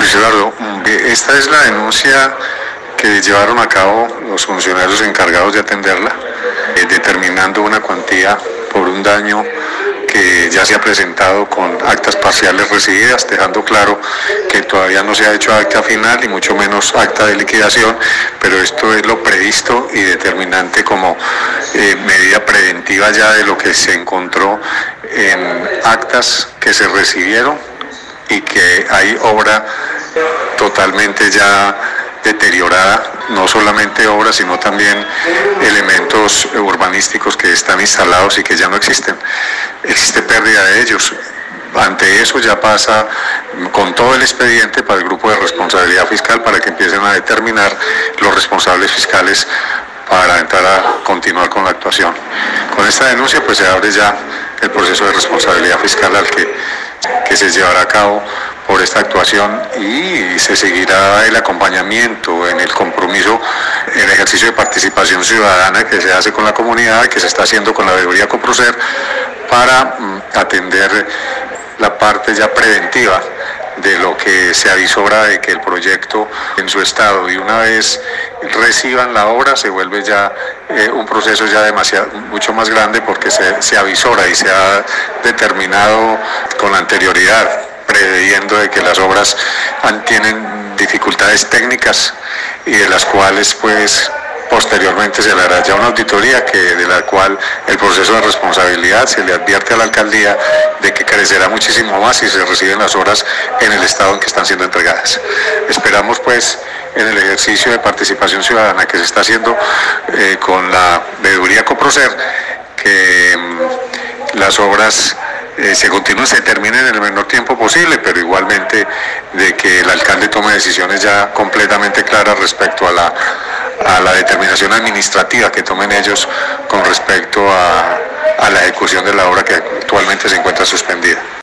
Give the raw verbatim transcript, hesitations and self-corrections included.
Luis Eduardo, esta es la denuncia que llevaron a cabo los funcionarios encargados de atenderla, eh, determinando una cuantía por un daño que ya se ha presentado con actas parciales recibidas, dejando claro que todavía no se ha hecho acta final y mucho menos acta de liquidación, pero esto es lo previsto y determinante como eh, medida preventiva ya de lo que se encontró en actas que se recibieron y que hay obra totalmente ya deteriorada, no solamente obras, sino también elementos urbanísticos que están instalados y que ya no existen. Existe pérdida de ellos. Ante eso ya pasa con todo el expediente para el grupo de responsabilidad fiscal para que empiecen a determinar los responsables fiscales para entrar a continuar con la actuación. Con esta denuncia pues se abre ya el proceso de responsabilidad fiscal al que, que se llevará a cabo por esta actuación y se seguirá el acompañamiento en el compromiso, el ejercicio de participación ciudadana que se hace con la comunidad y que se está haciendo con la veeduría Coprocer para mm, atender la parte ya preventiva de lo que se avisora de que el proyecto en su estado y una vez reciban la obra se vuelve ya eh, un proceso ya demasiado, mucho más grande porque se, se avisora y se ha determinado con anterioridad, preveyendo de que las obras tienen dificultades técnicas y de las cuales pues posteriormente se le hará ya una auditoría que de la cual el proceso de responsabilidad se le advierte a la alcaldía de que crecerá muchísimo más si se reciben las obras en el estado en que están siendo entregadas. Esperamos pues en el ejercicio de participación ciudadana que se está haciendo eh, con la veeduría Coprocer que mm, las obras Eh, se continúen, se terminen en el menor tiempo posible, pero igualmente de que el alcalde tome decisiones ya completamente claras respecto a la, a la determinación administrativa que tomen ellos con respecto a, a la ejecución de la obra que actualmente se encuentra suspendida.